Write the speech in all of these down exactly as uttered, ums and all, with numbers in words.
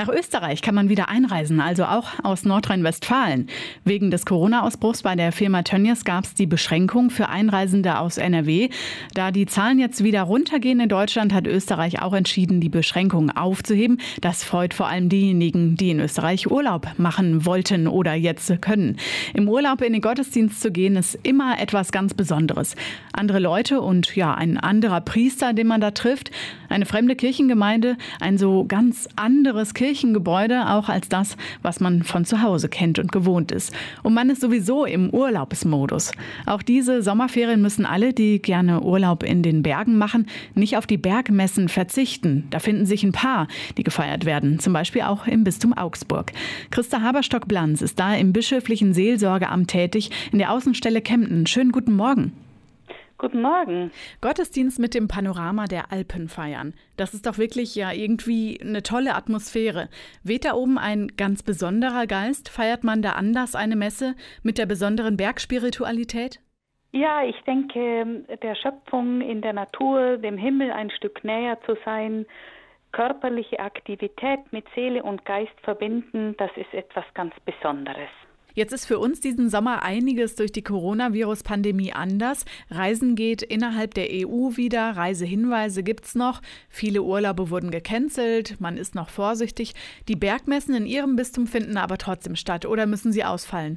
Nach Österreich kann man wieder einreisen, also auch aus Nordrhein-Westfalen. Wegen des Corona-Ausbruchs bei der Firma Tönnies gab es die Beschränkung für Einreisende aus N R W. Da die Zahlen jetzt wieder runtergehen in Deutschland, hat Österreich auch entschieden, die Beschränkungen aufzuheben. Das freut vor allem diejenigen, die in Österreich Urlaub machen wollten oder jetzt können. Im Urlaub in den Gottesdienst zu gehen, ist immer etwas ganz Besonderes. Andere Leute und ja, ein anderer Priester, den man da trifft, eine fremde Kirchengemeinde, ein so ganz anderes Kirchengebäude, auch als das, was man von zu Hause kennt und gewohnt ist. Und man ist sowieso im Urlaubsmodus. Auch diese Sommerferien müssen alle, die gerne Urlaub in den Bergen machen, nicht auf die Bergmessen verzichten. Da finden sich ein paar, die gefeiert werden, zum Beispiel auch im Bistum Augsburg. Christa Haberstock-Blanz ist da im bischöflichen Seelsorgeamt tätig, in der Außenstelle Kempten. Schönen guten Morgen. Guten Morgen. Gottesdienst mit dem Panorama der Alpen feiern. Das ist doch wirklich ja irgendwie eine tolle Atmosphäre. Weht da oben ein ganz besonderer Geist? Feiert man da anders eine Messe mit der besonderen Bergspiritualität? Ja, ich denke, der Schöpfung in der Natur, dem Himmel ein Stück näher zu sein, körperliche Aktivität mit Seele und Geist verbinden, das ist etwas ganz Besonderes. Jetzt ist für uns diesen Sommer einiges durch die Coronavirus-Pandemie anders. Reisen geht innerhalb der E U wieder, Reisehinweise gibt's noch. Viele Urlaube wurden gecancelt, man ist noch vorsichtig. Die Bergmessen in Ihrem Bistum finden aber trotzdem statt oder müssen sie ausfallen?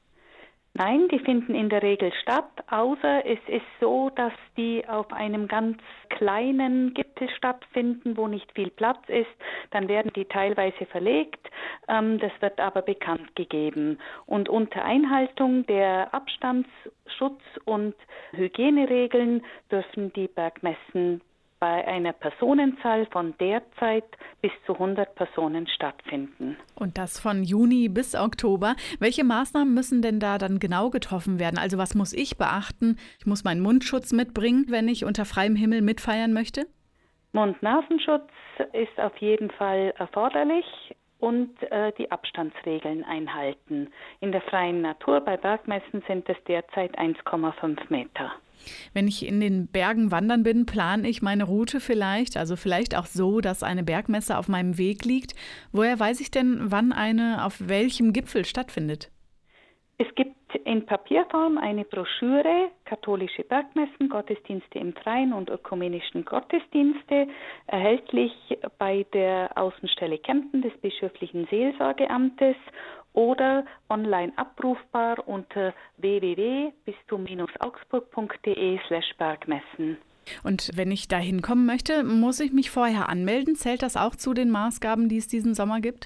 Nein, die finden in der Regel statt, außer es ist so, dass die auf einem ganz kleinen Gipfel stattfinden, wo nicht viel Platz ist. Dann werden die teilweise verlegt, ähm, das wird aber bekannt gegeben. Und unter Einhaltung der Abstandsschutz- und Hygieneregeln dürfen die Bergmessen bei einer Personenzahl von derzeit bis zu hundert Personen stattfinden. Und das von Juni bis Oktober. Welche Maßnahmen müssen denn da dann genau getroffen werden? Also was muss ich beachten? Ich muss meinen Mundschutz mitbringen, wenn ich unter freiem Himmel mitfeiern möchte? Mund-Nasenschutz ist auf jeden Fall erforderlich und äh, die Abstandsregeln einhalten. In der freien Natur bei Bergmessen sind es derzeit eins Komma fünf Meter. Wenn ich in den Bergen wandern bin, plane ich meine Route vielleicht, also vielleicht auch so, dass eine Bergmesse auf meinem Weg liegt. Woher weiß ich denn, wann eine auf welchem Gipfel stattfindet? Es gibt in Papierform eine Broschüre, katholische Bergmessen, Gottesdienste im Freien und ökumenischen Gottesdienste, erhältlich bei der Außenstelle Kempten des bischöflichen Seelsorgeamtes oder online abrufbar unter w w w punkt bistum augsburg punkt d e slash bergmessen. Und wenn ich da hinkommen möchte, muss ich mich vorher anmelden? Zählt das auch zu den Maßgaben, die es diesen Sommer gibt?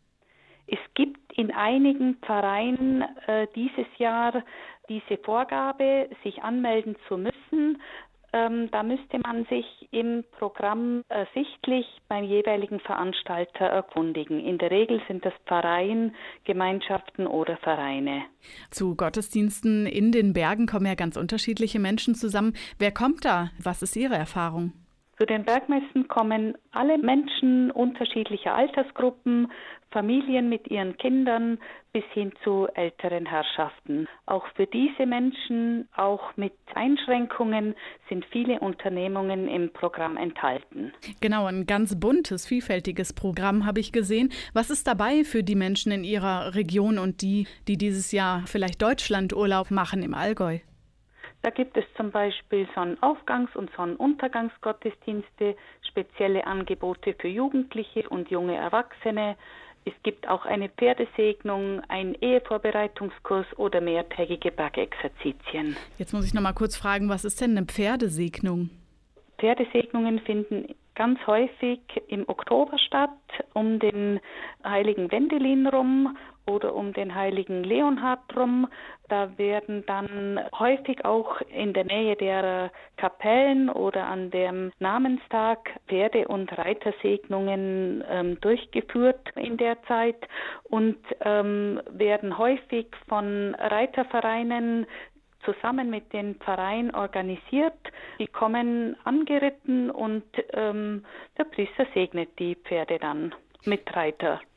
Es gibt in einigen Pfarreien äh, dieses Jahr diese Vorgabe, sich anmelden zu müssen. Ähm, da müsste man sich im Programm ersichtlich beim jeweiligen Veranstalter erkundigen. In der Regel sind das Pfarreien, Gemeinschaften oder Vereine. Zu Gottesdiensten in den Bergen kommen ja ganz unterschiedliche Menschen zusammen. Wer kommt da? Was ist Ihre Erfahrung? Zu den Bergmessen kommen alle Menschen unterschiedlicher Altersgruppen, Familien mit ihren Kindern bis hin zu älteren Herrschaften. Auch für diese Menschen, auch mit Einschränkungen, sind viele Unternehmungen im Programm enthalten. Genau, ein ganz buntes, vielfältiges Programm habe ich gesehen. Was ist dabei für die Menschen in Ihrer Region und die, die dieses Jahr vielleicht Deutschlandurlaub machen im Allgäu? Da gibt es zum Beispiel Sonnenaufgangs- und Sonnenuntergangsgottesdienste, spezielle Angebote für Jugendliche und junge Erwachsene. Es gibt auch eine Pferdesegnung, einen Ehevorbereitungskurs oder mehrtägige Bergexerzitien. Jetzt muss ich noch mal kurz fragen, was ist denn eine Pferdesegnung? Pferdesegnungen finden ganz häufig im Oktober statt, um den heiligen Wendelin rum oder um den heiligen Leonhard rum. Da werden dann häufig auch in der Nähe der Kapellen oder an dem Namenstag Pferde- und Reitersegnungen ähm, durchgeführt in der Zeit und ähm, werden häufig von Reitervereinen zusammen mit den Pfarreien organisiert. Die kommen angeritten und ähm, der Priester segnet die Pferde dann mit Reiter.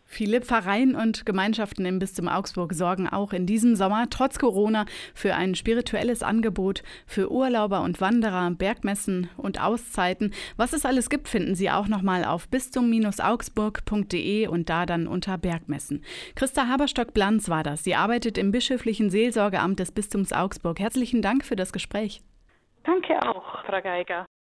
Viele Pfarreien und Gemeinschaften im Bistum Augsburg sorgen auch in diesem Sommer trotz Corona für ein spirituelles Angebot für Urlauber und Wanderer, Bergmessen und Auszeiten. Was es alles gibt, finden Sie auch nochmal auf bistum Bindestrich augsburg punkt de und da dann unter Bergmessen. Christa Haberstock-Blanz war das. Sie arbeitet im bischöflichen Seelsorgeamt des Bistums Augsburg. Herzlichen Dank für das Gespräch. Danke auch, Frau Geiger.